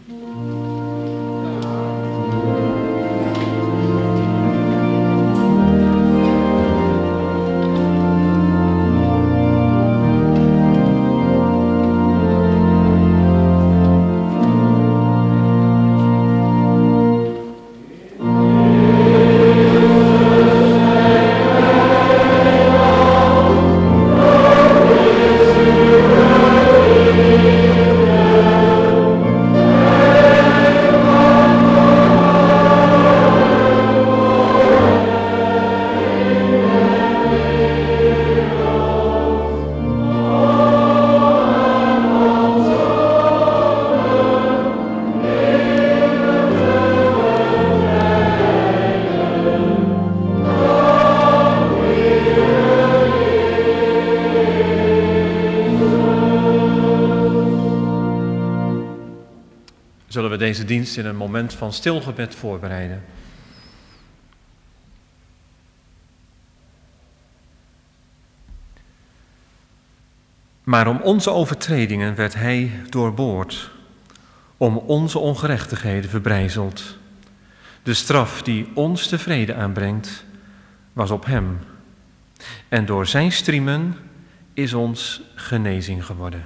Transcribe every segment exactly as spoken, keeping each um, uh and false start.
Zullen we deze dienst in een moment van stilgebed voorbereiden. Maar om onze overtredingen werd hij doorboord, om onze ongerechtigheden verbrijzeld. De straf die ons de vrede aanbrengt, was op hem. En door zijn striemen is ons genezing geworden.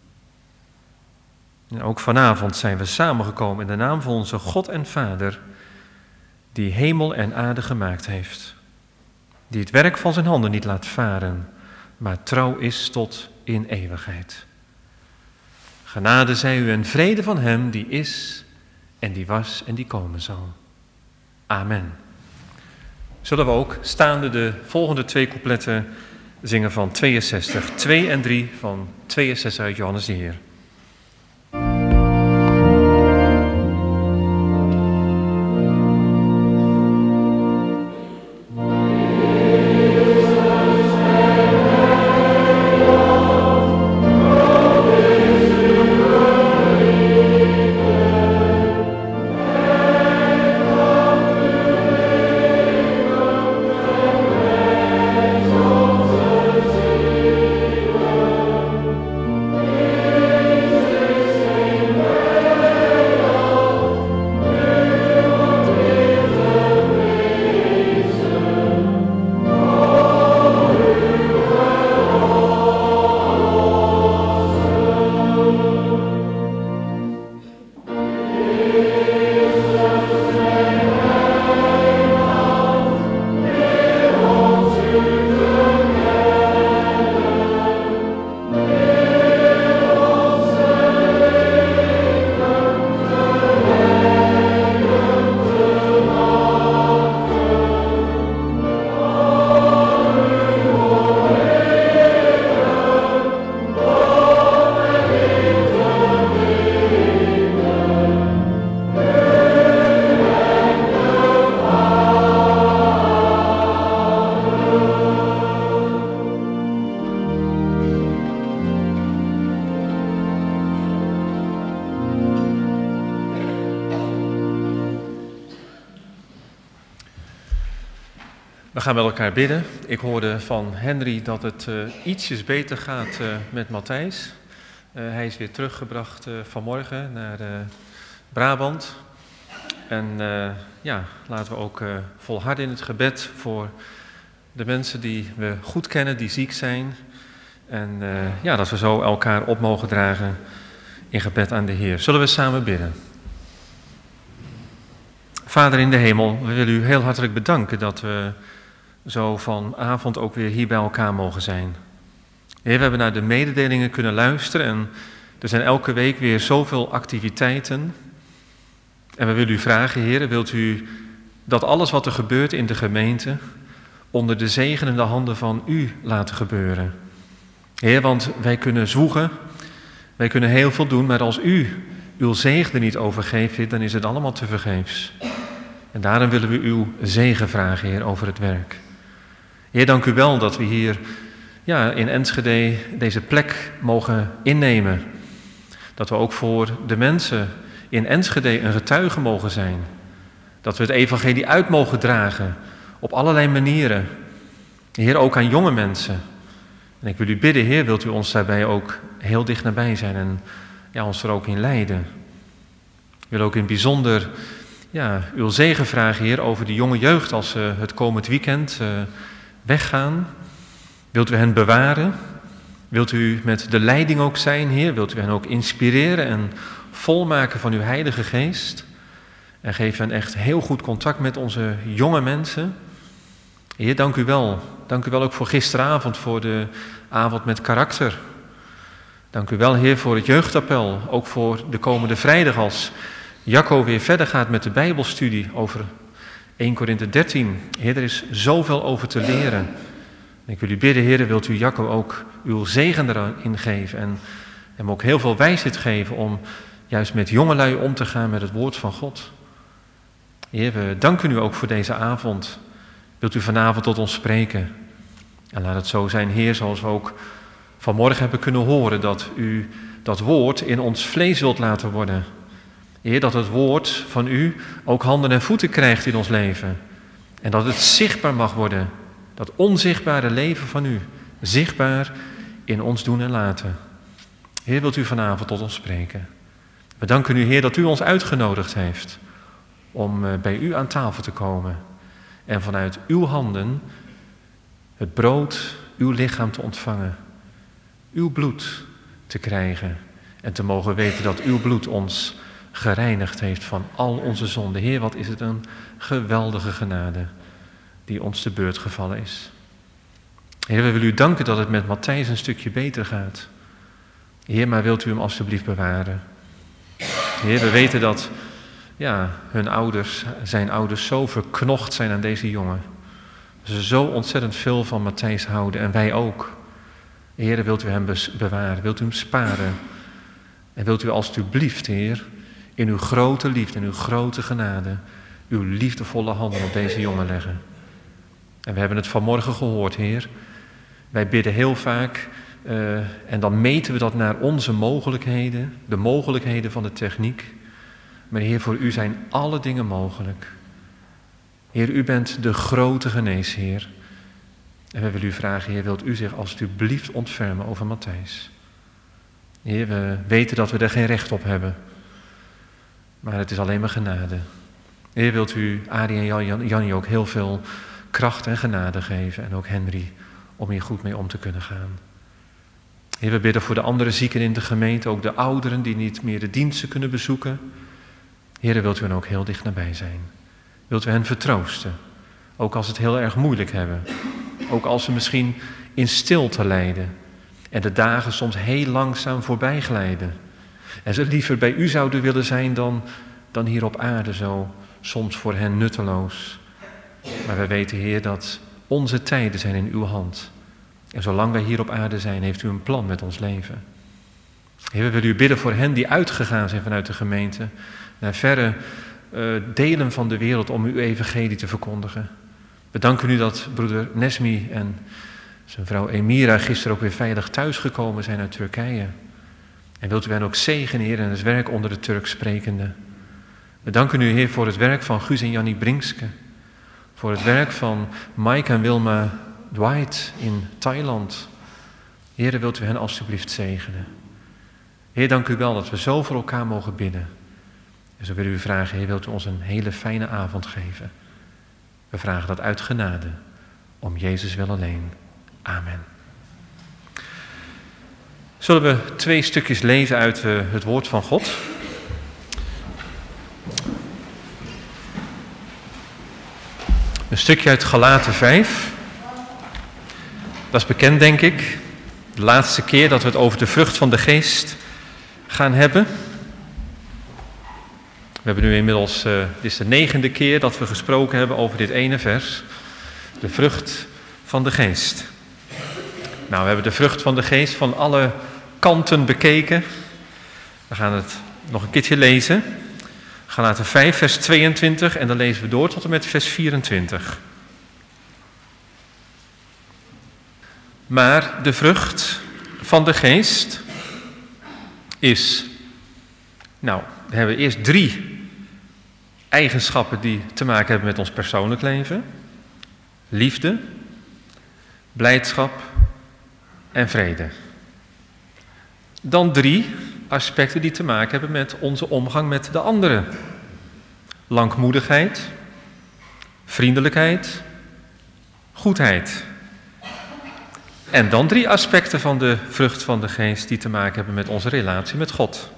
En ook vanavond zijn we samengekomen in de naam van onze God en Vader, die hemel en aarde gemaakt heeft. Die het werk van zijn handen niet laat varen, maar trouw is tot in eeuwigheid. Genade zij u en vrede van hem die is en die was en die komen zal. Amen. Zullen we ook staande de volgende twee coupletten zingen van tweeënzestig, twee en drie van tweeënzestig uit Johannes de Heer. We gaan met elkaar bidden. Ik hoorde van Henry dat het uh, ietsjes beter gaat uh, met Matthijs. Uh, hij is weer teruggebracht uh, vanmorgen naar uh, Brabant. En uh, ja, laten we ook uh, volharden in het gebed voor de mensen die we goed kennen, die ziek zijn. En uh, ja, dat we zo elkaar op mogen dragen in gebed aan de Heer. Zullen we samen bidden? Vader in de hemel, we willen u heel hartelijk bedanken dat we zo vanavond ook weer hier bij elkaar mogen zijn. Heer, we hebben naar de mededelingen kunnen luisteren en er zijn elke week weer zoveel activiteiten. En we willen u vragen, Heer, wilt u dat alles wat er gebeurt in de gemeente onder de zegenende handen van u laten gebeuren. Heer, want wij kunnen zwoegen, wij kunnen heel veel doen, maar als u uw zegen er niet over geeft, Heer, dan is het allemaal tevergeefs. En daarom willen we uw zegen vragen, Heer, over het werk. Heer, dank u wel dat we hier ja, in Enschede deze plek mogen innemen. Dat we ook voor de mensen in Enschede een getuige mogen zijn. Dat we het evangelie uit mogen dragen op allerlei manieren. Heer, ook aan jonge mensen. En ik wil u bidden, Heer, wilt u ons daarbij ook heel dicht nabij zijn en ja, ons er ook in leiden. Ik wil ook in het bijzonder ja, uw zegen vragen, Heer, over de jonge jeugd als ze het komend weekend uh, weggaan. Wilt u hen bewaren? Wilt u met de leiding ook zijn, Heer? Wilt u hen ook inspireren en volmaken van uw Heilige Geest? En geef hen echt heel goed contact met onze jonge mensen. Heer, dank u wel. Dank u wel ook voor gisteravond, voor de avond met karakter. Dank u wel, Heer, voor het jeugdappel. Ook voor de komende vrijdag als Jacco weer verder gaat met de Bijbelstudie over eerste Korinthe dertien. Heer, er is zoveel over te leren. Ik wil u bidden, Heer, wilt u Jacco ook uw zegen erin geven en hem ook heel veel wijsheid geven om juist met jongelui om te gaan met het woord van God. Heer, we danken u ook voor deze avond. Wilt u vanavond tot ons spreken? En laat het zo zijn, Heer, zoals we ook vanmorgen hebben kunnen horen, dat u dat woord in ons vlees wilt laten worden. Heer, dat het woord van u ook handen en voeten krijgt in ons leven. En dat het zichtbaar mag worden. Dat onzichtbare leven van u, zichtbaar in ons doen en laten. Heer, wilt u vanavond tot ons spreken? We danken u, Heer, dat u ons uitgenodigd heeft om bij u aan tafel te komen. En vanuit uw handen het brood, uw lichaam te ontvangen. Uw bloed te krijgen. En te mogen weten dat uw bloed ons gereinigd heeft van al onze zonden. Heer, wat is het een geweldige genade die ons te beurt gevallen is. Heer, we willen u danken dat het met Matthijs een stukje beter gaat. Heer, maar wilt u hem alstublieft bewaren. Heer, we weten dat ja, hun ouders, zijn ouders zo verknocht zijn aan deze jongen. Ze zo ontzettend veel van Matthijs houden en wij ook. Heer, wilt u hem bewaren, wilt u hem sparen. En wilt u alstublieft, Heer, in uw grote liefde, in uw grote genade, uw liefdevolle handen op deze jongen leggen. En we hebben het vanmorgen gehoord, Heer. Wij bidden heel vaak uh, en dan meten we dat naar onze mogelijkheden, de mogelijkheden van de techniek. Maar Heer, voor u zijn alle dingen mogelijk. Heer, u bent de grote geneesheer. En we willen u vragen, Heer, wilt u zich alstublieft ontfermen over Matthijs? Heer, we weten dat we er geen recht op hebben. Maar het is alleen maar genade. Heer, wilt u Arie en Jannie ook heel veel kracht en genade geven. En ook Henry, om hier goed mee om te kunnen gaan. Heer, we bidden voor de andere zieken in de gemeente. Ook de ouderen die niet meer de diensten kunnen bezoeken. Heer, wilt u hen ook heel dicht nabij zijn. Wilt u hen vertroosten. Ook als ze het heel erg moeilijk hebben. Ook als ze misschien in stilte lijden. En de dagen soms heel langzaam voorbij glijden. En ze liever bij u zouden willen zijn dan, dan hier op aarde zo. Soms voor hen nutteloos. Maar wij weten, Heer, dat onze tijden zijn in uw hand. En zolang wij hier op aarde zijn, heeft u een plan met ons leven. Heer, we willen u bidden voor hen die uitgegaan zijn vanuit de gemeente. Naar verre uh, delen van de wereld om uw evangelie te verkondigen. We danken u dat broeder Nesmi en zijn vrouw Emira gisteren ook weer veilig thuisgekomen zijn uit Turkije. En wilt u hen ook zegenen, Heer, en het werk onder de Turks sprekende. We danken u, Heer, voor het werk van Guus en Jannie Brinkske. Voor het werk van Mike en Wilma Dwight in Thailand. Heer, wilt u hen alstublieft zegenen. Heer, dank u wel dat we zo voor elkaar mogen bidden. En zo willen we u vragen, Heer, wilt u ons een hele fijne avond geven. We vragen dat uit genade, om Jezus wil alleen. Amen. Zullen we twee stukjes lezen uit uh, het woord van God? Een stukje uit Galaten vijf. Dat is bekend, denk ik. De laatste keer dat we het over de vrucht van de geest gaan hebben. We hebben nu inmiddels, uh, dit is de negende keer dat we gesproken hebben over dit ene vers. De vrucht van de geest. Nou, we hebben de vrucht van de geest van alle kanten bekeken. We gaan het nog een keertje lezen. Galaten vijf, vers tweeëntwintig en dan lezen we door tot en met vers vierentwintig. Maar de vrucht van de geest is... Nou, we hebben eerst drie eigenschappen die te maken hebben met ons persoonlijk leven. Liefde, blijdschap en vrede. Dan drie aspecten die te maken hebben met onze omgang met de anderen. Langmoedigheid, vriendelijkheid, goedheid. En dan drie aspecten van de vrucht van de geest die te maken hebben met onze relatie met God.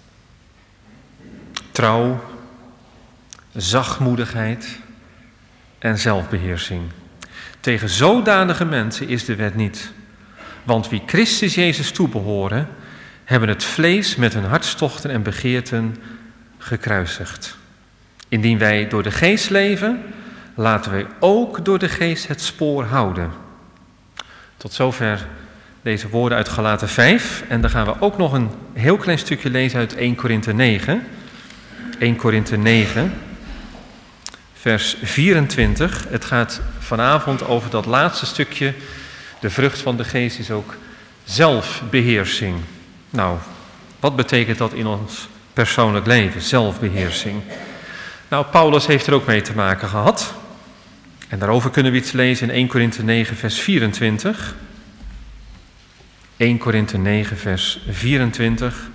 Trouw, zachtmoedigheid en zelfbeheersing. Tegen zodanige mensen is de wet niet. Want wie Christus Jezus toebehoren, hebben het vlees met hun hartstochten en begeerten gekruisigd. Indien wij door de geest leven, laten wij ook door de geest het spoor houden. Tot zover deze woorden uit Galaten vijf. En dan gaan we ook nog een heel klein stukje lezen uit Eerste Korinthe negen. Eerste Korinthe negen, vers vierentwintig. Het gaat vanavond over dat laatste stukje. De vrucht van de geest is ook zelfbeheersing. Nou, wat betekent dat in ons persoonlijk leven, zelfbeheersing? Nou, Paulus heeft er ook mee te maken gehad. En daarover kunnen we iets lezen in Eerste Korinthe negen, vers vierentwintig. Eerste Korinthe negen, vers vierentwintig.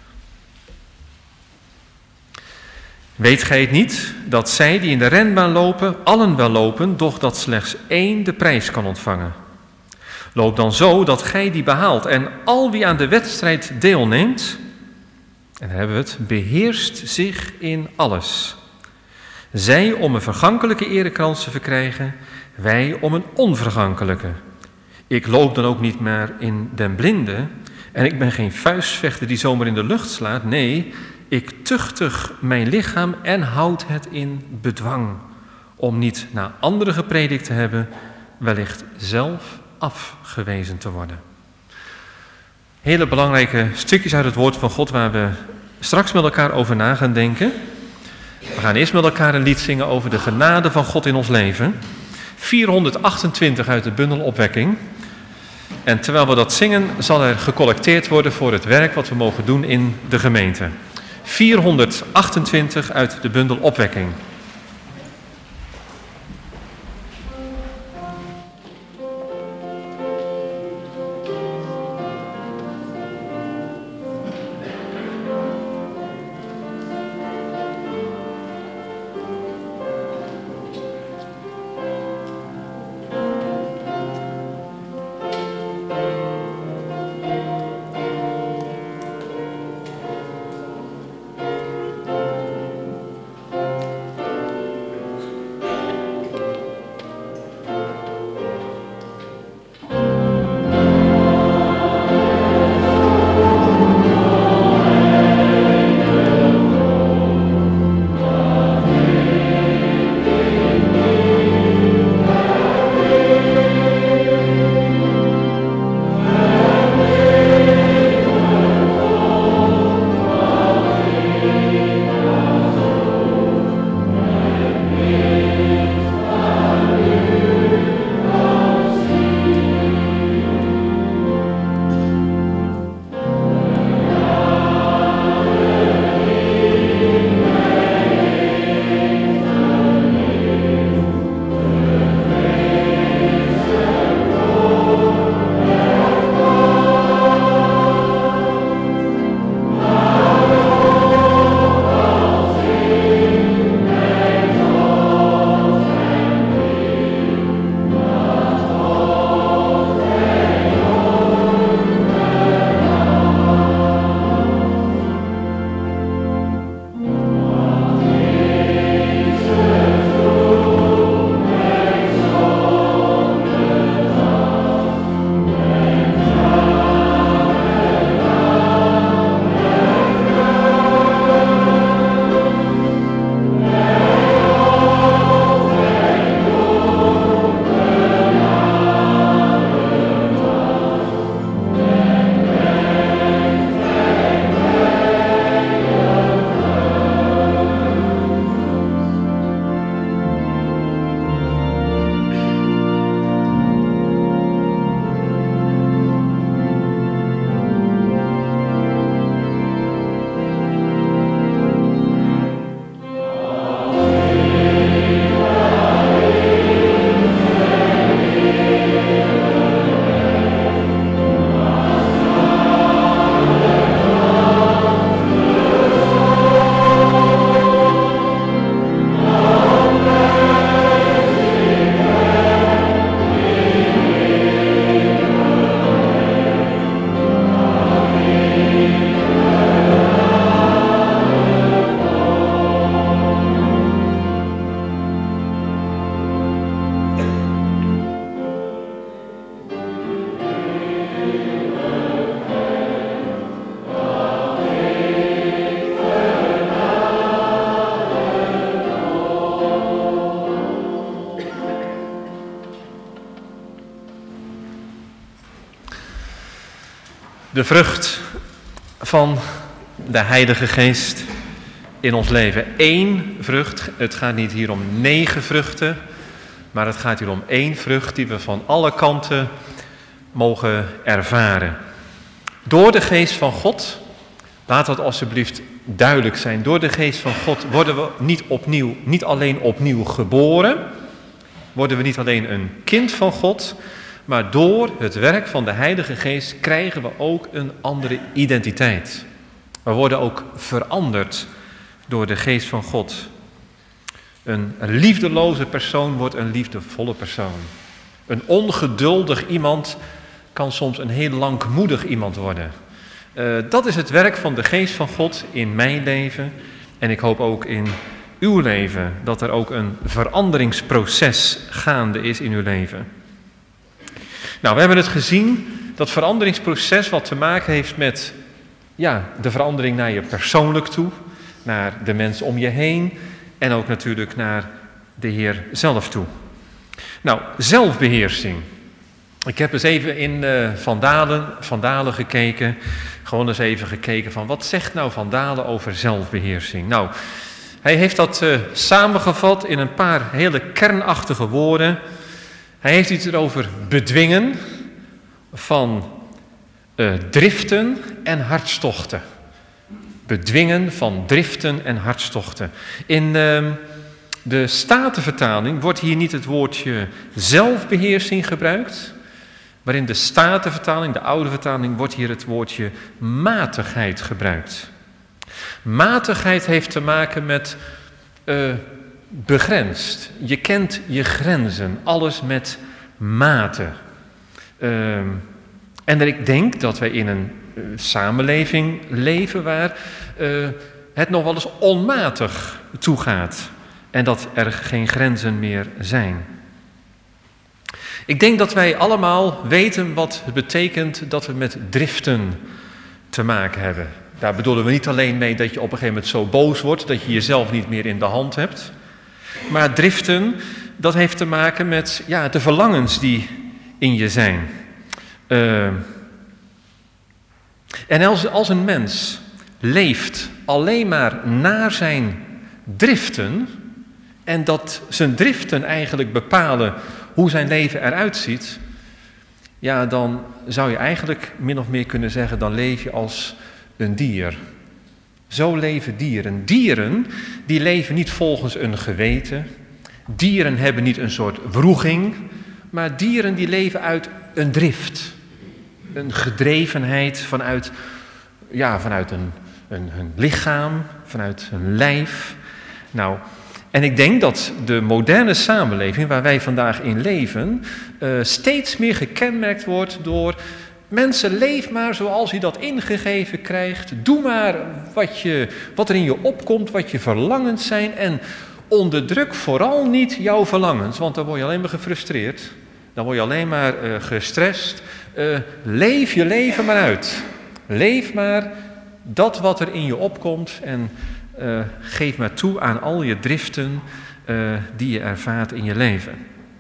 Weet gij het niet, dat zij die in de renbaan lopen, allen wel lopen, doch dat slechts één de prijs kan ontvangen? Loop dan zo dat gij die behaalt. En al wie aan de wedstrijd deelneemt, en dan hebben we het, beheerst zich in alles. Zij om een vergankelijke erekrans te verkrijgen, wij om een onvergankelijke. Ik loop dan ook niet meer in den blinde, en ik ben geen vuistvechter die zomaar in de lucht slaat. Nee, ik tuchtig mijn lichaam en houd het in bedwang, om niet naar anderen gepredikt te hebben, wellicht zelf afgewezen te worden. Hele belangrijke stukjes uit het woord van God waar we straks met elkaar over na gaan denken. We gaan eerst met elkaar een lied zingen over de genade van God in ons leven. vierhonderdachtentwintig uit de bundel Opwekking. En terwijl we dat zingen, zal er gecollecteerd worden voor het werk wat we mogen doen in de gemeente. vierhonderdachtentwintig uit de bundel Opwekking. De vrucht van de Heilige Geest in ons leven. Eén vrucht. Het gaat niet hier om negen vruchten, maar het gaat hier om één vrucht die we van alle kanten mogen ervaren. Door de Geest van God, laat dat alsjeblieft duidelijk zijn. Door de Geest van God worden we niet opnieuw, niet alleen opnieuw geboren, worden we niet alleen een kind van God, maar door het werk van de Heilige Geest krijgen we ook een andere identiteit. We worden ook veranderd door de Geest van God. Een liefdeloze persoon wordt een liefdevolle persoon. Een ongeduldig iemand kan soms een heel langmoedig iemand worden. Uh, dat is het werk van de Geest van God in mijn leven. En ik hoop ook in uw leven dat er ook een veranderingsproces gaande is in uw leven. Nou, we hebben het gezien, dat veranderingsproces wat te maken heeft met ja, de verandering naar je persoonlijk toe, naar de mensen om je heen en ook natuurlijk naar de Heer zelf toe. Nou, zelfbeheersing. Ik heb eens even in uh, Van Dalen, Van Dalen gekeken, gewoon eens even gekeken van wat zegt nou Van Dalen over zelfbeheersing. Nou, hij heeft dat uh, samengevat in een paar hele kernachtige woorden. Hij heeft iets erover bedwingen van uh, driften en hartstochten. Bedwingen van driften en hartstochten. In uh, de Statenvertaling wordt hier niet het woordje zelfbeheersing gebruikt, maar in de Statenvertaling, de oude vertaling, wordt hier het woordje matigheid gebruikt. Matigheid heeft te maken met uh, begrensd. Je kent je grenzen, alles met mate. Uh, en ik denk dat wij in een uh, samenleving leven waar uh, het nog wel eens onmatig toegaat. En dat er geen grenzen meer zijn. Ik denk dat wij allemaal weten wat het betekent dat we met driften te maken hebben. Daar bedoelen we niet alleen mee dat je op een gegeven moment zo boos wordt dat je jezelf niet meer in de hand hebt. Maar driften, dat heeft te maken met ja, de verlangens die in je zijn. Uh, en als, als een mens leeft alleen maar naar zijn driften, en dat zijn driften eigenlijk bepalen hoe zijn leven eruit ziet, ja, dan zou je eigenlijk min of meer kunnen zeggen, dan leef je als een dier. Zo leven dieren. Dieren, die leven niet volgens een geweten. Dieren hebben niet een soort wroeging, maar dieren die leven uit een drift. Een gedrevenheid vanuit, ja, vanuit een, een, een lichaam, vanuit een lijf. Nou, en ik denk dat de moderne samenleving waar wij vandaag in leven uh, steeds meer gekenmerkt wordt door mensen, leef maar zoals je dat ingegeven krijgt. Doe maar wat, je, wat er in je opkomt, wat je verlangens zijn en onderdruk vooral niet jouw verlangens, want dan word je alleen maar gefrustreerd. Dan word je alleen maar uh, gestrest. Uh, leef je leven maar uit. Leef maar dat wat er in je opkomt en Uh, geef maar toe aan al je driften uh, die je ervaart in je leven.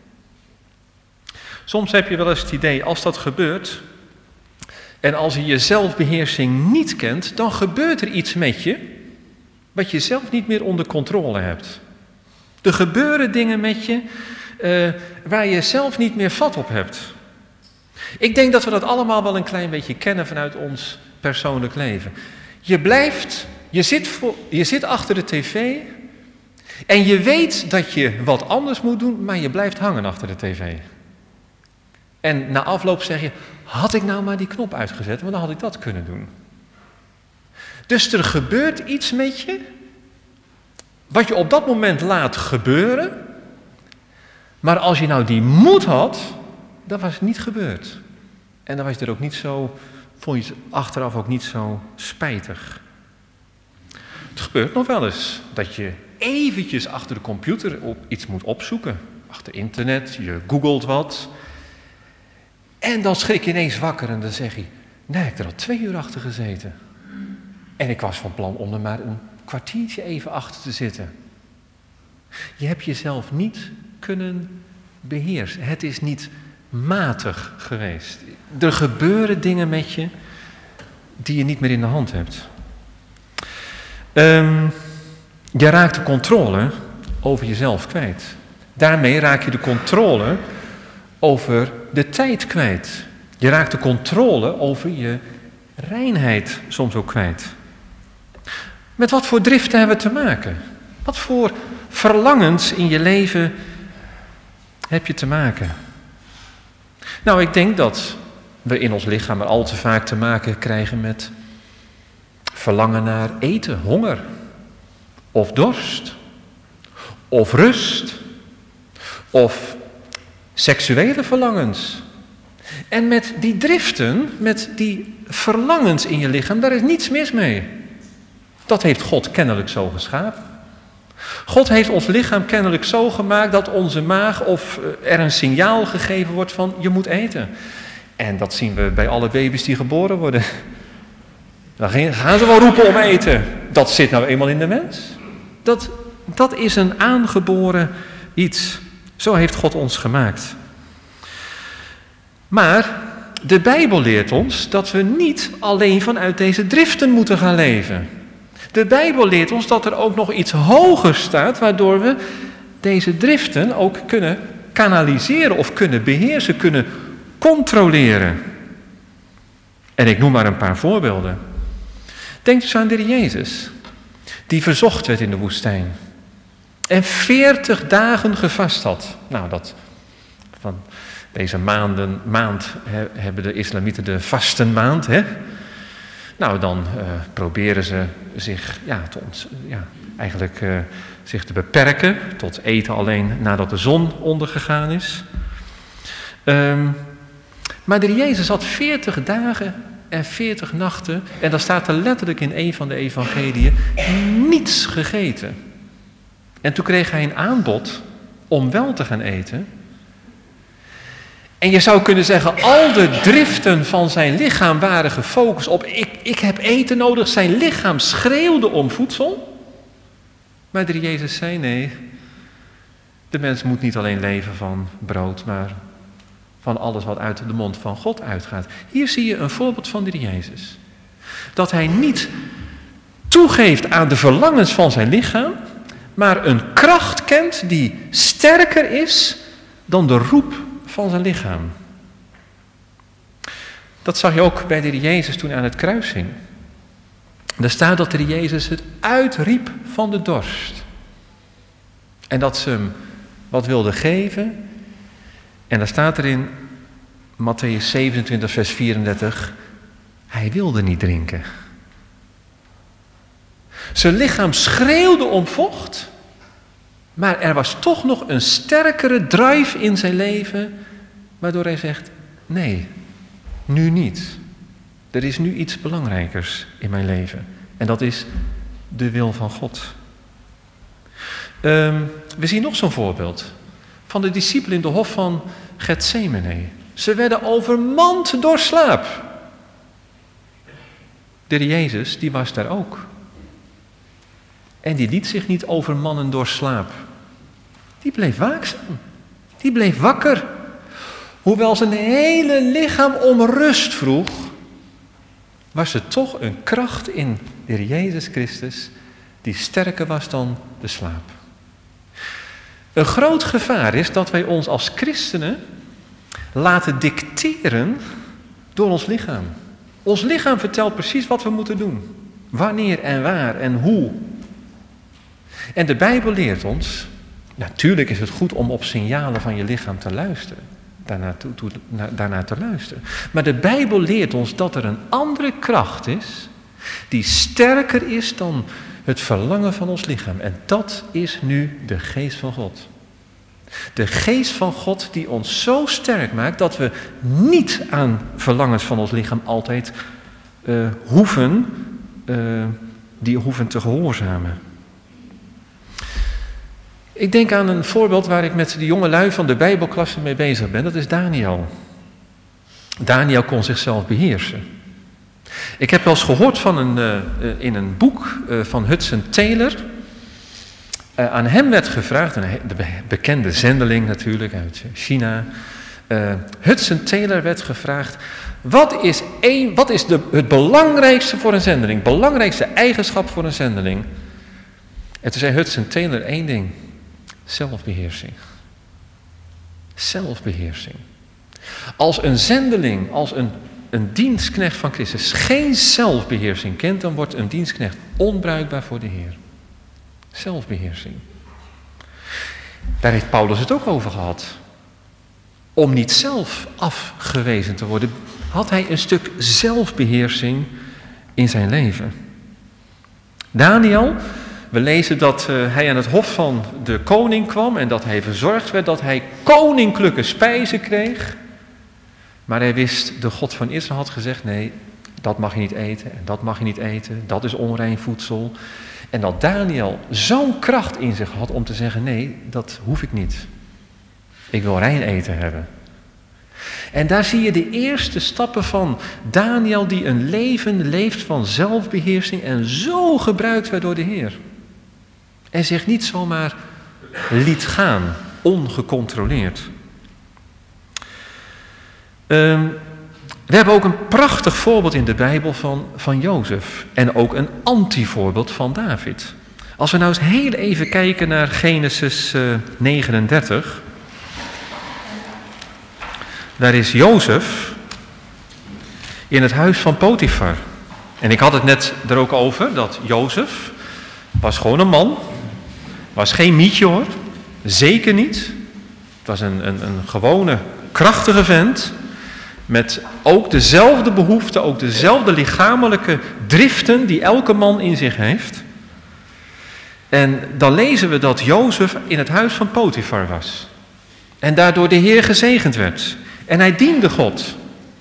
Soms heb je wel eens het idee, als dat gebeurt, en als je je zelfbeheersing niet kent, dan gebeurt er iets met je, wat je zelf niet meer onder controle hebt. Er gebeuren dingen met je, uh, waar je zelf niet meer vat op hebt. Ik denk dat we dat allemaal wel een klein beetje kennen vanuit ons persoonlijk leven. Je blijft... Je zit, voor, je zit achter de tv en je weet dat je wat anders moet doen, maar je blijft hangen achter de tv. En na afloop zeg je, had ik nou maar die knop uitgezet, want dan had ik dat kunnen doen. Dus er gebeurt iets met je, wat je op dat moment laat gebeuren, maar als je nou die moed had, dan was het niet gebeurd. En dan was je er ook niet zo, vond je het achteraf ook niet zo spijtig. Het gebeurt nog wel eens dat je eventjes achter de computer op iets moet opzoeken. Achter internet, je googelt wat. En dan schrik je ineens wakker en dan zeg je, nee, ik heb er al twee uur achter gezeten. En ik was van plan om er maar een kwartiertje even achter te zitten. Je hebt jezelf niet kunnen beheersen. Het is niet matig geweest. Er gebeuren dingen met je die je niet meer in de hand hebt. Um, je raakt de controle over jezelf kwijt. Daarmee raak je de controle over de tijd kwijt. Je raakt de controle over je reinheid soms ook kwijt. Met wat voor driften hebben we te maken? Wat voor verlangens in je leven heb je te maken? Nou, ik denk dat we in ons lichaam maar al te vaak te maken krijgen met verlangen naar eten, honger, of dorst, of rust, of seksuele verlangens. En met die driften, met die verlangens in je lichaam, daar is niets mis mee. Dat heeft God kennelijk zo geschapen. God heeft ons lichaam kennelijk zo gemaakt dat onze maag of er een signaal gegeven wordt van je moet eten. En dat zien we bij alle baby's die geboren worden. Dan gaan ze wel roepen om eten. Dat zit nou eenmaal in de mens. Dat, dat is een aangeboren iets. Zo heeft God ons gemaakt. Maar de Bijbel leert ons dat we niet alleen vanuit deze driften moeten gaan leven. De Bijbel leert ons dat er ook nog iets hoger staat, waardoor we deze driften ook kunnen kanaliseren of kunnen beheersen, kunnen controleren. En ik noem maar een paar voorbeelden. Denk dus aan de Heer Jezus, die verzocht werd in de woestijn. En veertig dagen gevast had. Nou, dat van deze maanden, maand he, hebben de islamieten de vastenmaand, hè? Nou, dan uh, proberen ze zich ja, te ont, ja, eigenlijk uh, zich te beperken tot eten alleen nadat de zon ondergegaan is. Um, maar de Heer Jezus had veertig dagen en veertig nachten, en dan staat er letterlijk in een van de evangeliën, niets gegeten. En toen kreeg hij een aanbod om wel te gaan eten. En je zou kunnen zeggen, al de driften van zijn lichaam waren gefocust op, ik, ik heb eten nodig. Zijn lichaam schreeuwde om voedsel. Maar de Heer Jezus zei, nee, de mens moet niet alleen leven van brood, maar van alles wat uit de mond van God uitgaat. Hier zie je een voorbeeld van de Heer Jezus. Dat hij niet toegeeft aan de verlangens van zijn lichaam, maar een kracht kent die sterker is dan de roep van zijn lichaam. Dat zag je ook bij de Heer Jezus toen hij aan het kruis hing. Er staat dat de Heer Jezus het uitriep van de dorst. En dat ze hem wat wilden geven. En daar staat er in Mattheüs zevenentwintig vers vierendertig, hij wilde niet drinken. Zijn lichaam schreeuwde om vocht, maar er was toch nog een sterkere drive in zijn leven, waardoor hij zegt, nee, nu niet. Er is nu iets belangrijkers in mijn leven. En dat is de wil van God. Um, we zien nog zo'n voorbeeld van de discipelen in de hof van Getsemane. Ze werden overmand door slaap. De Heer Jezus, die was daar ook. En die liet zich niet overmannen door slaap. Die bleef waakzaam. Die bleef wakker. Hoewel zijn hele lichaam om rust vroeg, was er toch een kracht in de Heer Jezus Christus die sterker was dan de slaap. Een groot gevaar is dat wij ons als christenen laten dicteren door ons lichaam. Ons lichaam vertelt precies wat we moeten doen. Wanneer en waar en hoe. En de Bijbel leert ons, natuurlijk is het goed om op signalen van je lichaam te luisteren. Daarnaar, toe, toe, na, daarnaar te luisteren. Maar de Bijbel leert ons dat er een andere kracht is die sterker is dan het verlangen van ons lichaam. En dat is nu de geest van God. De geest van God die ons zo sterk maakt dat we niet aan verlangens van ons lichaam altijd uh, hoeven, uh, die hoeven te gehoorzamen. Ik denk aan een voorbeeld waar ik met de jonge lui van de Bijbelklasse mee bezig ben. Dat is Daniel. Daniel kon zichzelf beheersen. Ik heb wel eens gehoord van een, uh, in een boek uh, van Hudson Taylor. Uh, aan hem werd gevraagd, een de bekende zendeling natuurlijk uit China. Uh, Hudson Taylor werd gevraagd, Wat is, een, wat is de, het belangrijkste voor een zendeling? Belangrijkste eigenschap voor een zendeling? En toen zei Hudson Taylor één ding. Zelfbeheersing. Zelfbeheersing. Als een zendeling, als een, een dienstknecht van Christus geen zelfbeheersing kent, dan wordt een dienstknecht onbruikbaar voor de Heer. Zelfbeheersing. Daar heeft Paulus het ook over gehad. Om niet zelf afgewezen te worden, had hij een stuk zelfbeheersing in zijn leven. Daniel, we lezen dat uh, hij aan het hof van de koning kwam en dat hij verzorgd werd, dat hij koninklijke spijzen kreeg. Maar hij wist, de God van Israël had gezegd, nee, dat mag je niet eten en dat mag je niet eten, dat is onrein voedsel. En dat Daniel zo'n kracht in zich had om te zeggen, nee, dat hoef ik niet. Ik wil rein eten hebben. En daar zie je de eerste stappen van Daniel die een leven leeft van zelfbeheersing en zo gebruikt werd door de Heer. En zich niet zomaar liet gaan, ongecontroleerd. Um, we hebben ook een prachtig voorbeeld in de Bijbel van, van Jozef. En ook een antivoorbeeld van David. Als we nou eens heel even kijken naar Genesis uh, negenendertig. Daar is Jozef in het huis van Potifar. En ik had het net er ook over, dat Jozef was gewoon een man. Was geen mietje hoor, zeker niet. Het was een, een, een gewone, krachtige vent. Met ook dezelfde behoeften, ook dezelfde lichamelijke driften die elke man in zich heeft. En dan lezen we dat Jozef in het huis van Potifar was. En daardoor de Heer gezegend werd. En hij diende God.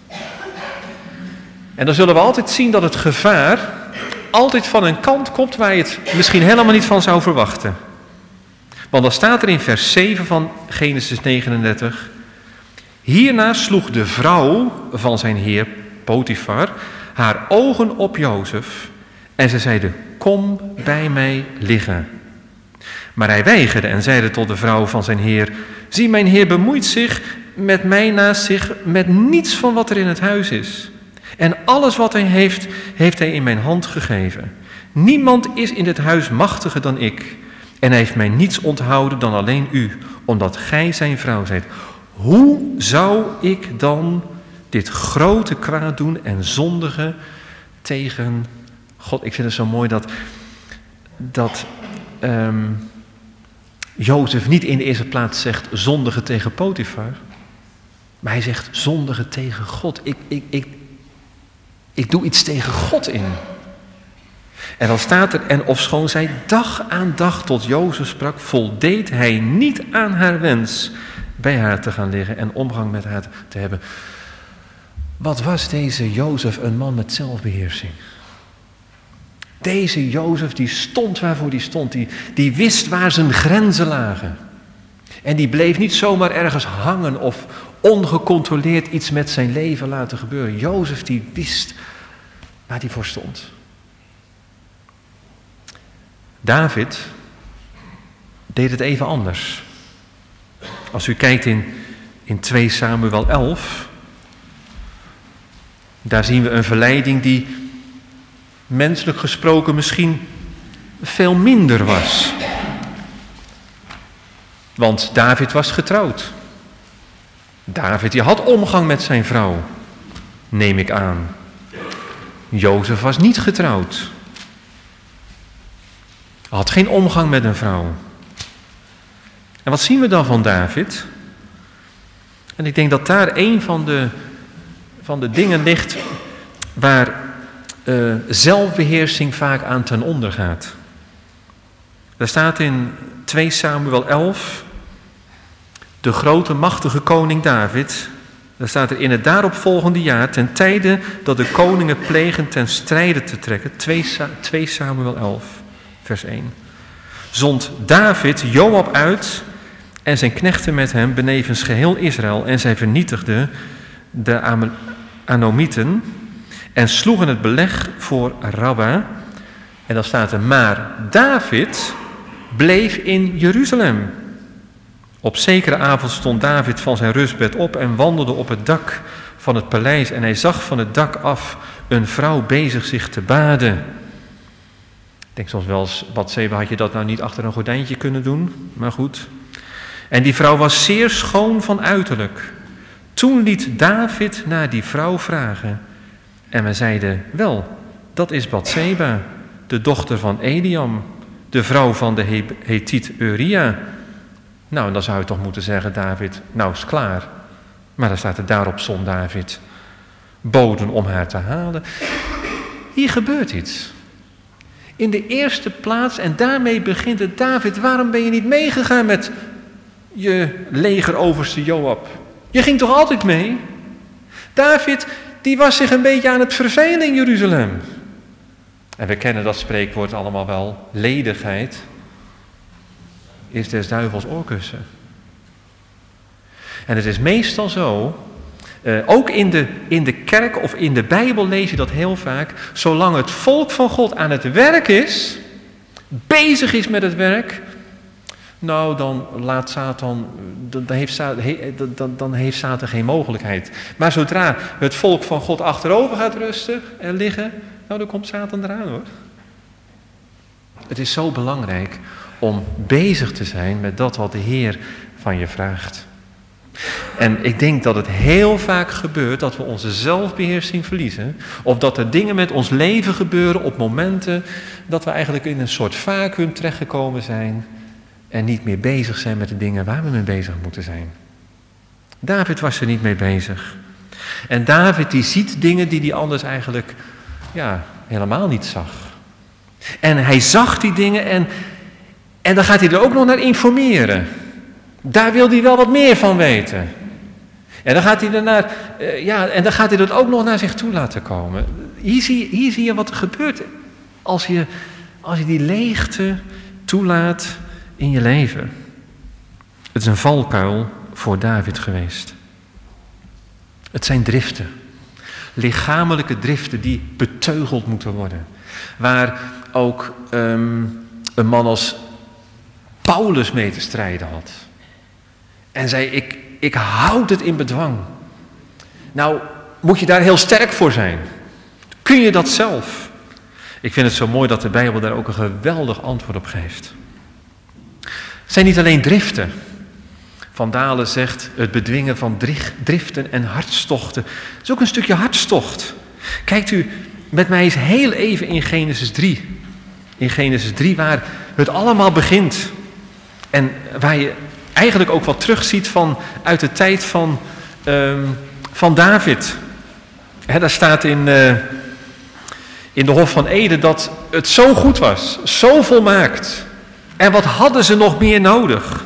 En dan zullen we altijd zien dat het gevaar altijd van een kant komt waar je het misschien helemaal niet van zou verwachten. Want dan staat er in vers zeven van Genesis negenendertig. Hierna sloeg de vrouw van zijn heer Potifar haar ogen op Jozef en ze zeide, kom bij mij liggen. Maar hij weigerde en zeide tot de vrouw van zijn heer, zie, mijn heer bemoeit zich met mij naast zich met niets van wat er in het huis is. En alles wat hij heeft, heeft hij in mijn hand gegeven. Niemand is in dit huis machtiger dan ik. En hij heeft mij niets onthouden dan alleen u, omdat gij zijn vrouw zijt. Hoe zou ik dan dit grote kwaad doen en zondigen tegen God? Ik vind het zo mooi dat, dat um, Jozef niet in de eerste plaats zegt zondigen tegen Potifar. Maar hij zegt zondigen tegen God. Ik, ik, ik, ik doe iets tegen God in. En dan staat er, en ofschoon zij dag aan dag tot Jozef sprak, voldeed hij niet aan haar wens bij haar te gaan liggen en omgang met haar te hebben. Wat was deze Jozef een man met zelfbeheersing? Deze Jozef die stond waarvoor die stond, die, die wist waar zijn grenzen lagen. En die bleef niet zomaar ergens hangen of ongecontroleerd iets met zijn leven laten gebeuren. Jozef die wist waar hij voor stond. David deed het even anders. Als u kijkt in, in twee Samuel elf, daar zien we een verleiding die menselijk gesproken misschien veel minder was. Want David was getrouwd. David die had omgang met zijn vrouw, neem ik aan. Jozef was niet getrouwd. Hij had geen omgang met een vrouw. En wat zien we dan van David? En ik denk dat daar een van de, van de dingen ligt waar uh, zelfbeheersing vaak aan ten onder gaat. Daar staat in twee Samuel elf, de grote machtige koning David. Daar staat er in het daaropvolgende jaar, ten tijde dat de koningen plegen ten strijde te trekken, twee Samuel elf, vers één. Zond David Joab uit en zijn knechten met hem benevens geheel Israël en zij vernietigden de Anomieten en sloegen het beleg voor Rabba. En dan staat er, maar David bleef in Jeruzalem. Op zekere avond stond David van zijn rustbed op en wandelde op het dak van het paleis en hij zag van het dak af een vrouw bezig zich te baden. Ik denk soms wel eens, Batseba, had je dat nou niet achter een gordijntje kunnen doen? Maar goed. En die vrouw was zeer schoon van uiterlijk. Toen liet David naar die vrouw vragen. En we zeiden, wel, dat is Batseba, de dochter van Eliam, de vrouw van de Hethiet Uria. Nou, dan zou je toch moeten zeggen, David, nou is klaar. Maar dan staat er, daarop zond David boden om haar te halen. Hier gebeurt iets. In de eerste plaats, en daarmee begint het, David, waarom ben je niet meegegaan met je legeroverste Joab? Je ging toch altijd mee? David, die was zich een beetje aan het vervelen in Jeruzalem. En we kennen dat spreekwoord allemaal wel. Ledigheid is des duivels oorkussen. En het is meestal zo, uh, ook in de, in de kerk of in de Bijbel lees je dat heel vaak. Zolang het volk van God aan het werk is, bezig is met het werk, nou dan laat Satan, dan heeft Satan, dan, dan heeft Satan geen mogelijkheid. Maar zodra het volk van God achterover gaat rusten en liggen, nou dan komt Satan eraan hoor. Het is zo belangrijk om bezig te zijn met dat wat de Heer van je vraagt. En ik denk dat het heel vaak gebeurt dat we onze zelfbeheersing verliezen. Of dat er dingen met ons leven gebeuren op momenten dat we eigenlijk in een soort vacuüm terechtgekomen zijn. En niet meer bezig zijn met de dingen waar we mee bezig moeten zijn. David was er niet mee bezig. En David die ziet dingen die hij anders eigenlijk ja, helemaal niet zag. En hij zag die dingen en, en dan gaat hij er ook nog naar informeren. Daar wil hij wel wat meer van weten. En dan gaat hij, er naar, uh, ja, en dan gaat hij dat ook nog naar zich toe laten komen. Hier zie, hier zie je wat er gebeurt als je, als je die leegte toelaat in je leven. Het is een valkuil voor David geweest. Het zijn driften. Lichamelijke driften die beteugeld moeten worden. Waar ook um, een man als Paulus mee te strijden had. En zei, ik, ik houd het in bedwang. Nou, moet je daar heel sterk voor zijn? Kun je dat zelf? Ik vind het zo mooi dat de Bijbel daar ook een geweldig antwoord op geeft. Het zijn niet alleen driften. Van Dalen zegt, het bedwingen van driften en hartstochten. Het is ook een stukje hartstocht. Kijkt u met mij eens heel even in Genesis drie. In Genesis drie, waar het allemaal begint. En waar je eigenlijk ook wat terugziet van uit de tijd van, um, van David. He, daar staat in, uh, in de Hof van Eden dat het zo goed was, zo volmaakt. En wat hadden ze nog meer nodig?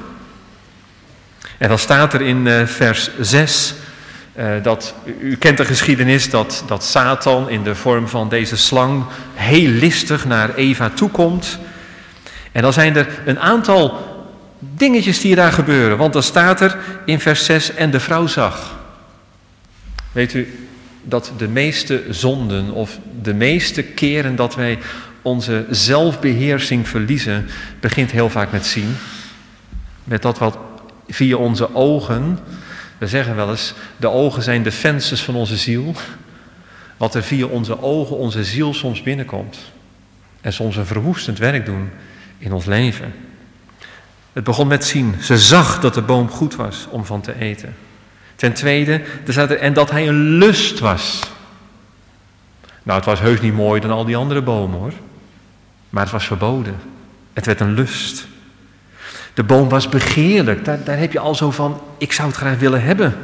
En dan staat er in uh, vers zes, uh, dat, u kent de geschiedenis, dat, dat Satan in de vorm van deze slang heel listig naar Eva toekomt. En dan zijn er een aantal dingetjes die daar gebeuren, want dan staat er in vers zes, en de vrouw zag. Weet u, dat de meeste zonden of de meeste keren dat wij onze zelfbeheersing verliezen, begint heel vaak met zien. Met dat wat via onze ogen, we zeggen wel eens, de ogen zijn de vensters van onze ziel. Wat er via onze ogen, onze ziel soms binnenkomt. En soms een verwoestend werk doen in ons leven. Het begon met zien. Ze zag dat de boom goed was om van te eten. Ten tweede, er staat er, en dat hij een lust was. Nou, het was heus niet mooier dan al die andere bomen hoor. Maar het was verboden. Het werd een lust. De boom was begeerlijk. Daar, daar heb je al zo van, ik zou het graag willen hebben.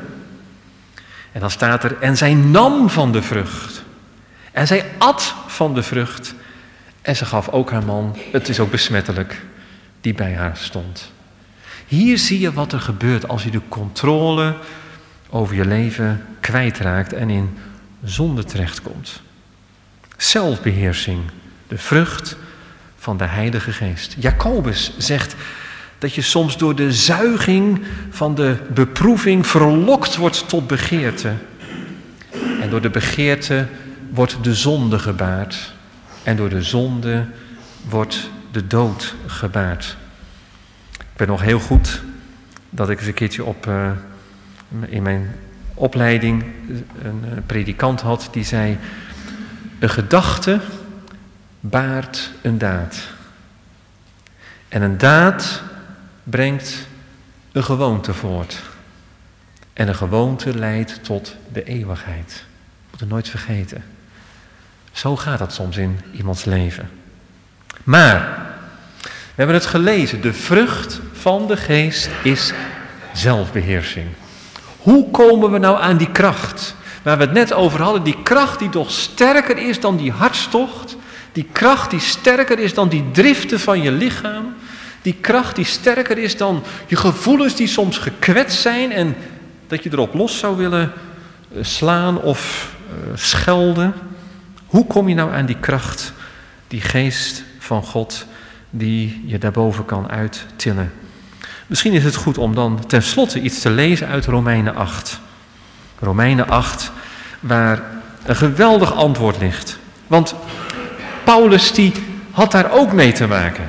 En dan staat er, en zij nam van de vrucht. En zij at van de vrucht. En ze gaf ook haar man, het is ook besmettelijk, die bij haar stond. Hier zie je wat er gebeurt als je de controle over je leven kwijtraakt en in zonde terechtkomt. Zelfbeheersing, de vrucht van de Heilige Geest. Jacobus zegt dat je soms door de zuiging van de beproeving verlokt wordt tot begeerte. En door de begeerte wordt de zonde gebaard. En door de zonde wordt de dood gebaard. Ik weet nog heel goed dat ik eens een keertje op, uh, in mijn opleiding een predikant had die zei: een gedachte baart een daad. En een daad brengt een gewoonte voort. En een gewoonte leidt tot de eeuwigheid. Moet het nooit vergeten. Zo gaat dat soms in iemands leven. Maar, we hebben het gelezen, de vrucht van de geest is zelfbeheersing. Hoe komen we nou aan die kracht? Waar we het net over hadden, die kracht die toch sterker is dan die hartstocht. Die kracht die sterker is dan die driften van je lichaam. Die kracht die sterker is dan je gevoelens die soms gekwetst zijn en dat je erop los zou willen slaan of uh, schelden. Hoe kom je nou aan die kracht, die geest van God die je daarboven kan uittillen? Misschien is het goed om dan tenslotte iets te lezen uit Romeinen acht. Romeinen acht, waar een geweldig antwoord ligt. Want Paulus die had daar ook mee te maken.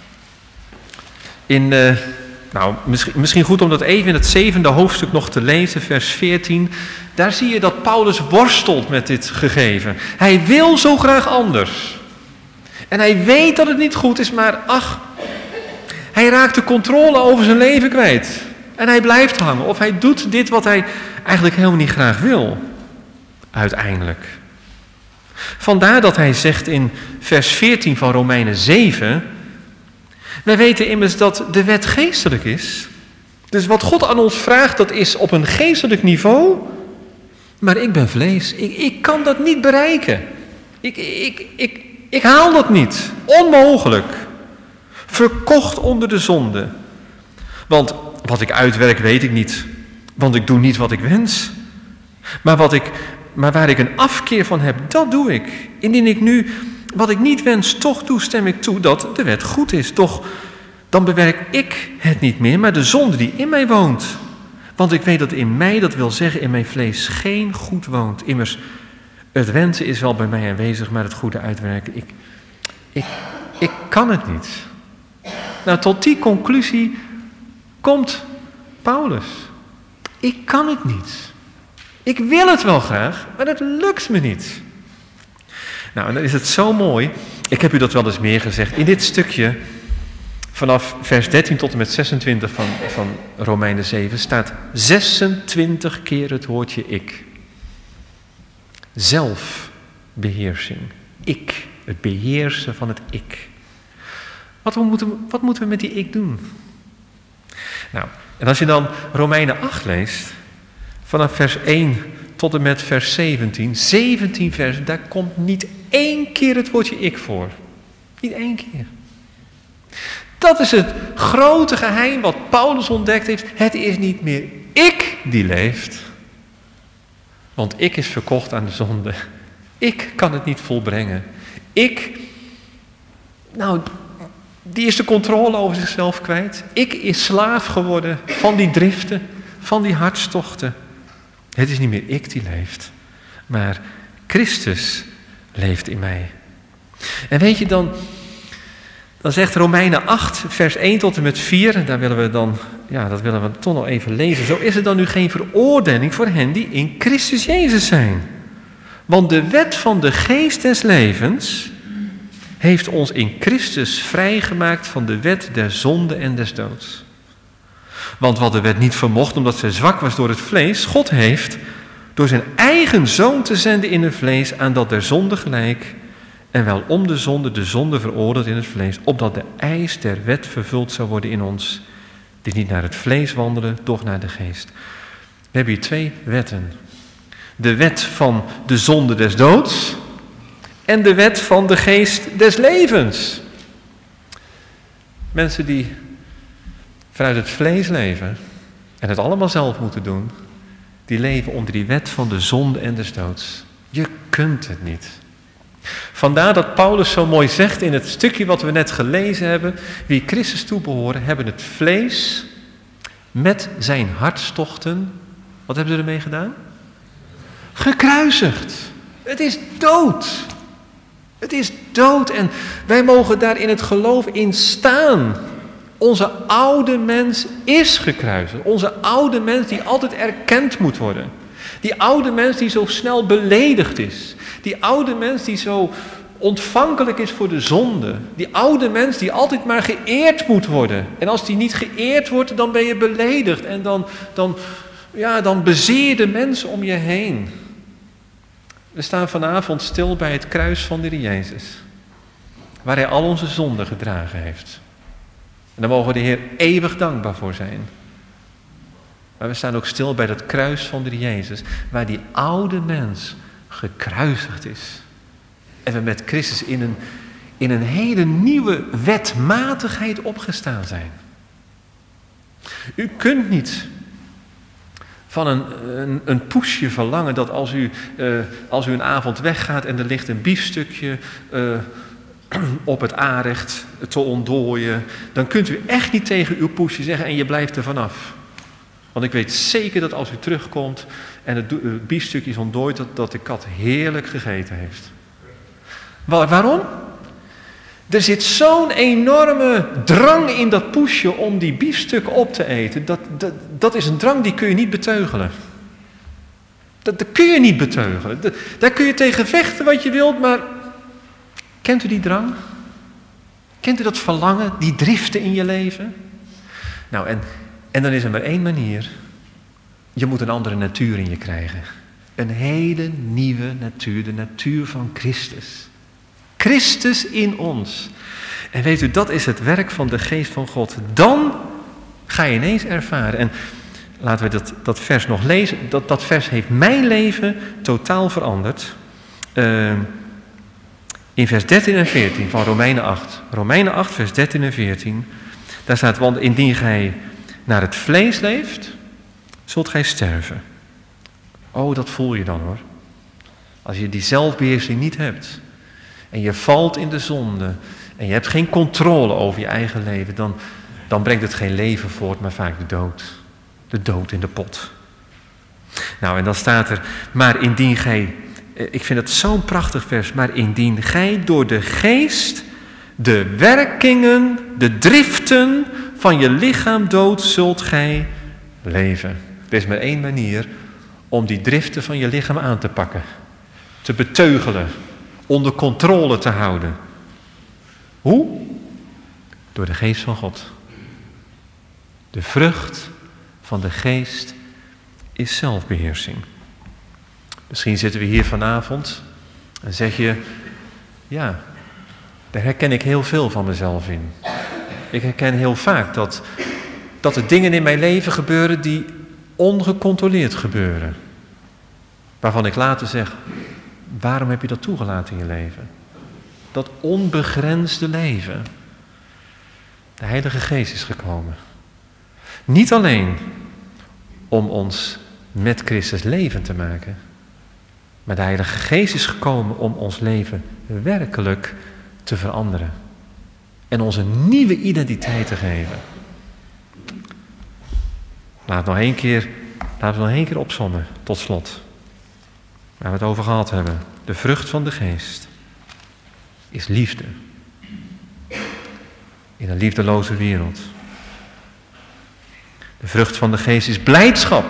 In, uh, nou, misschien, misschien goed om dat even in het zevende hoofdstuk nog te lezen, vers veertien. Daar zie je dat Paulus worstelt met dit gegeven. Hij wil zo graag anders. En hij weet dat het niet goed is, maar ach, hij raakt de controle over zijn leven kwijt. En hij blijft hangen. Of hij doet dit wat hij eigenlijk helemaal niet graag wil. Uiteindelijk. Vandaar dat hij zegt in vers veertien van Romeinen zeven... Wij weten immers dat de wet geestelijk is. Dus wat God aan ons vraagt, dat is op een geestelijk niveau. Maar ik ben vlees. Ik, ik kan dat niet bereiken. Ik, ik, ik, ik haal dat niet. Onmogelijk. Verkocht onder de zonde. Want wat ik uitwerk weet ik niet. Want ik doe niet wat ik wens. Maar, wat ik, maar waar ik een afkeer van heb, dat doe ik. Indien ik nu wat ik niet wens toch doe, stem ik toe dat de wet goed is. Toch, dan bewerk ik het niet meer, maar de zonde die in mij woont. Want ik weet dat in mij, dat wil zeggen in mijn vlees, geen goed woont. Immers, het wensen is wel bij mij aanwezig, maar het goede uitwerken, ik, ik, ik kan het niet. Nou, tot die conclusie komt Paulus. Ik kan het niet. Ik wil het wel graag, maar het lukt me niet. Nou, en dan is het zo mooi. Ik heb u dat wel eens meer gezegd. In dit stukje, vanaf vers dertien tot en met zesentwintig van, van Romeinen zeven, staat zesentwintig keer het woordje ik. Zelfbeheersing. Ik. Het beheersen van het ik. Wat, we moeten, wat moeten we met die ik doen? Nou, en als je dan Romeinen acht leest, vanaf vers één tot en met vers zeventien, zeventien versen, daar komt niet één keer het woordje ik voor. Niet één keer. Dat is het grote geheim wat Paulus ontdekt heeft. Het is niet meer ik die leeft, want ik is verkocht aan de zonde. Ik kan het niet volbrengen. Ik, nou, die is de controle over zichzelf kwijt. Ik is slaaf geworden van die driften, van die hartstochten. Het is niet meer ik die leeft, maar Christus leeft in mij. En weet je dan, dan zegt Romeinen acht, vers één tot en met vier, en daar willen we dan, ja, dat willen we toch nog even lezen. Zo is er dan nu geen veroordeling voor hen die in Christus Jezus zijn. Want de wet van de geest des levens heeft ons in Christus vrijgemaakt van de wet der zonde en des doods. Want wat de wet niet vermocht, omdat zij zwak was door het vlees, God heeft door zijn eigen zoon te zenden in het vlees aan dat der zonde gelijk, en wel om de zonde de zonde veroordeeld in het vlees, opdat de eis der wet vervuld zou worden in ons, die niet naar het vlees wandelen, doch naar de geest. We hebben hier twee wetten. De wet van de zonde des doods en de wet van de geest des levens. Mensen die vanuit het vlees leven en het allemaal zelf moeten doen, die leven onder die wet van de zonde en des doods. Je kunt het niet. Vandaar dat Paulus zo mooi zegt in het stukje wat we net gelezen hebben, wie Christus toebehoren, hebben het vlees met zijn hartstochten, wat hebben ze ermee gedaan? Gekruisigd. Het is dood. Het is dood en wij mogen daar in het geloof in staan. Onze oude mens is gekruisigd. Onze oude mens die altijd erkend moet worden. Die oude mens die zo snel beledigd is. Die oude mens die zo ontvankelijk is voor de zonde. Die oude mens die altijd maar geëerd moet worden. En als die niet geëerd wordt, dan ben je beledigd. En dan, dan, ja, dan bezeer je de mensen om je heen. We staan vanavond stil bij het kruis van de Heer Jezus. Waar Hij al onze zonden gedragen heeft. En daar mogen we de Heer eeuwig dankbaar voor zijn. Maar we staan ook stil bij dat kruis van de Heer Jezus. Waar die oude mens gekruisigd is. En we met Christus in een, in een hele nieuwe wetmatigheid opgestaan zijn. U kunt niet van een, een, een poesje verlangen dat als u, uh, als u een avond weggaat en er ligt een biefstukje uh, op het aanrecht te ontdooien, dan kunt u echt niet tegen uw poesje zeggen en je blijft er vanaf. Want ik weet zeker dat als u terugkomt en het, het biefstukje is ontdooid, dat, dat de kat heerlijk gegeten heeft. Waar, waarom? Er zit zo'n enorme drang in dat poesje om die biefstuk op te eten. Dat, dat, dat is een drang die kun je niet beteugelen. Dat, dat kun je niet beteugelen. Dat, daar kun je tegen vechten wat je wilt, maar kent u die drang? Kent u dat verlangen, die driften in je leven? Nou, en, en dan is er maar één manier. Je moet een andere natuur in je krijgen. Een hele nieuwe natuur, de natuur van Christus. Christus in ons. En weet u, dat is het werk van de Geest van God. Dan ga je ineens ervaren. En laten we dat, dat vers nog lezen. Dat, dat vers heeft mijn leven totaal veranderd. Uh, in vers dertien en veertien van Romeinen acht. Romeinen acht, vers dertien en veertien. Daar staat, want indien gij naar het vlees leeft, zult gij sterven. Oh, dat voel je dan hoor. Als je die zelfbeheersing niet hebt. En je valt in de zonde. En je hebt geen controle over je eigen leven. Dan, dan brengt het geen leven voort, maar vaak de dood. De dood in de pot. Nou, en dan staat er, maar indien gij, ik vind het zo'n prachtig vers, maar indien gij door de geest de werkingen, de driften van je lichaam dood, zult gij leven. Er is maar één manier om die driften van je lichaam aan te pakken. Te beteugelen. Onder controle te houden. Hoe? Door de geest van God. De vrucht van de geest is zelfbeheersing. Misschien zitten we hier vanavond en zeg je, ja, daar herken ik heel veel van mezelf in. Ik herken heel vaak dat, dat er dingen in mijn leven gebeuren die ongecontroleerd gebeuren. Waarvan ik later zeg, waarom heb je dat toegelaten in je leven? Dat onbegrensde leven. De Heilige Geest is gekomen. Niet alleen om ons met Christus levend te maken. Maar de Heilige Geest is gekomen om ons leven werkelijk te veranderen. En ons een nieuwe identiteit te geven. Laat nog één keer, laten we nog één keer opzommen, tot slot. Waar we het over gehad hebben. De vrucht van de geest is liefde. In een liefdeloze wereld. De vrucht van de geest is blijdschap.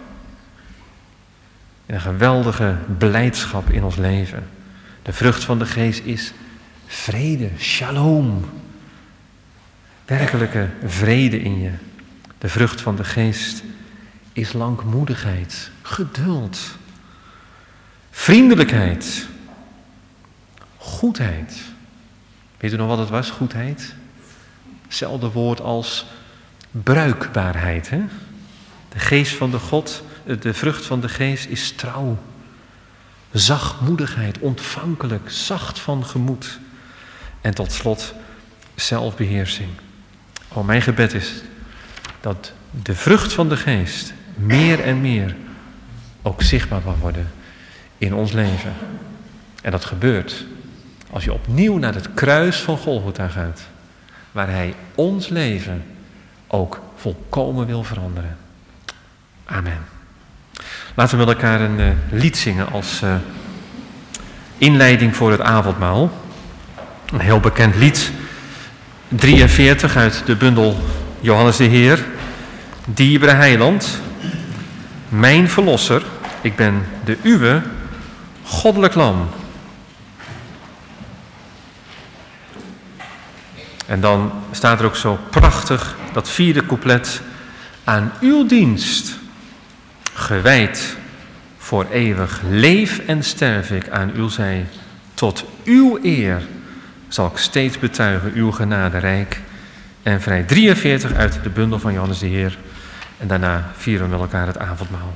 In een geweldige blijdschap in ons leven. De vrucht van de geest is vrede, shalom. Werkelijke vrede in je. De vrucht van de geest is langmoedigheid, geduld. Vriendelijkheid. Goedheid. Weet u nog wat het was, goedheid? Hetzelfde woord als bruikbaarheid. Hè? De geest van de God, de vrucht van de geest is trouw. Zachtmoedigheid, ontvankelijk, zacht van gemoed. En tot slot zelfbeheersing. Oh, mijn gebed is dat de vrucht van de geest meer en meer ook zichtbaar mag worden in ons leven. En dat gebeurt als je opnieuw naar het kruis van Golgotha gaat, waar Hij ons leven ook volkomen wil veranderen. Amen. Laten we met elkaar een uh, lied zingen als uh, inleiding voor het avondmaal. Een heel bekend lied, drieënveertig uit de bundel Johannes de Heer. Dierbare Heiland, mijn Verlosser, ik ben de uwe, goddelijk lam. En dan staat er ook zo prachtig dat vierde couplet. Aan uw dienst, gewijd voor eeuwig, leef en sterf ik aan uw zij. Tot uw eer zal ik steeds betuigen uw genade rijk en vrij. drieënveertig uit de bundel van Johannes de Heer. En daarna vieren we met elkaar het avondmaal.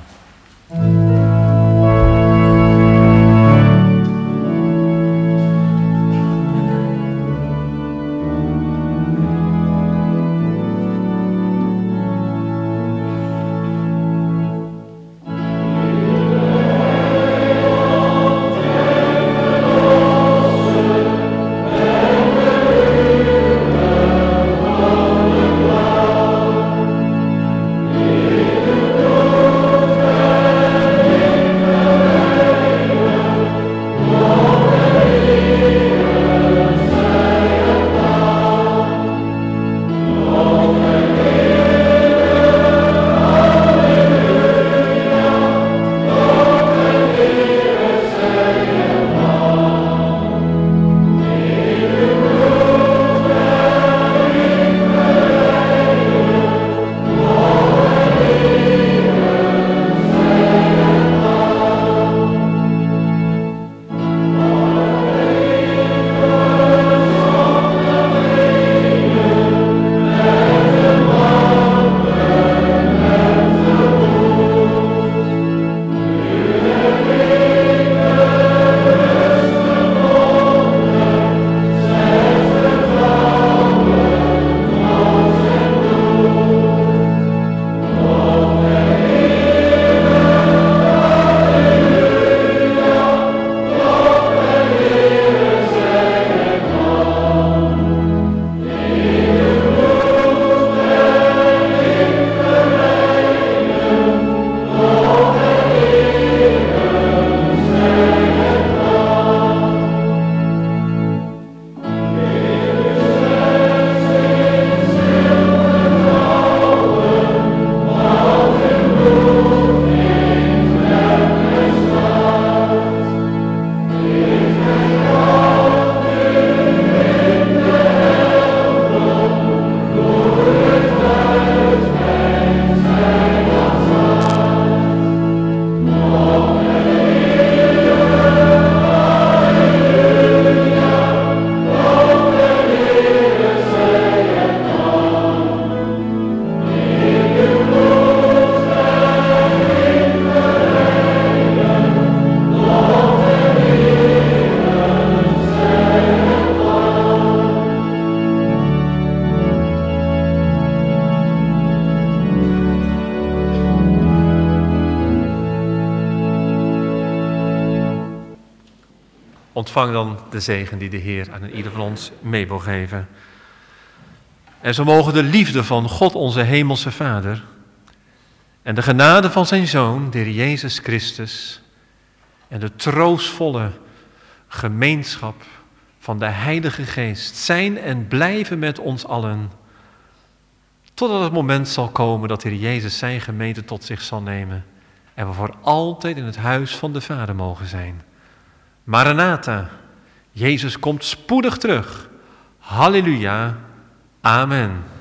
Ontvang dan de zegen die de Heer aan ieder van ons mee wil geven. En zo mogen de liefde van God onze hemelse Vader en de genade van zijn Zoon, de Heer Jezus Christus, en de troostvolle gemeenschap van de Heilige Geest zijn en blijven met ons allen, totdat het moment zal komen dat de Heer Jezus zijn gemeente tot zich zal nemen en we voor altijd in het huis van de Vader mogen zijn. Maranatha, Jezus komt spoedig terug. Halleluja, amen.